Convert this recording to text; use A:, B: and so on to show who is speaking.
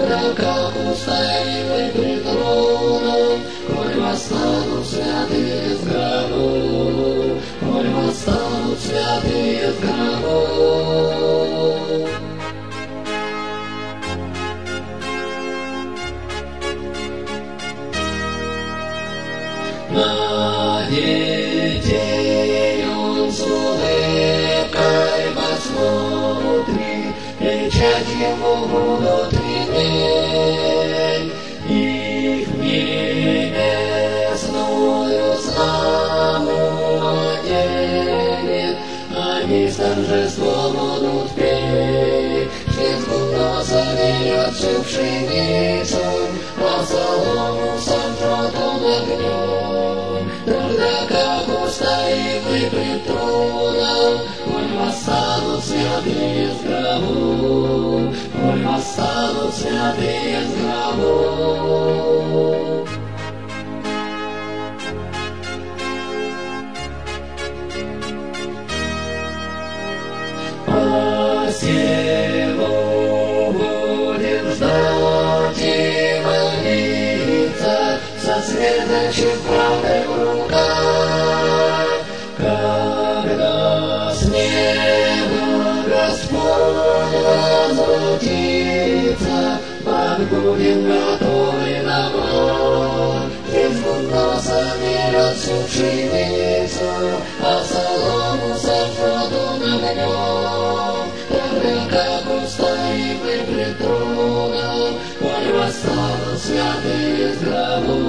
A: тогда как устоим мы пред троном, коль восстанут святые с гробов, коль восстанут святые с гробов. На детей он с улыбкой посмотрит, кричать ему будут иметь. Их небесную славу оденет, они с торжеством будут петь. Жнецкую насадят всю пшеницу, а солому сожжет он огнем. Тогда как устоим мы пред троном, коль восстанут святые с гробов, коль восстанут святые с гробов. Посеву будем ждать и молиться, со светочем правой в руках. Когда с неба Господь возвратится, будем готовы на брак. Здесь гундоса мерят всю пшеницу, а солому сожжет он огнем. Тогда как устоим мы пред троном, коль восстанут святые с гробов.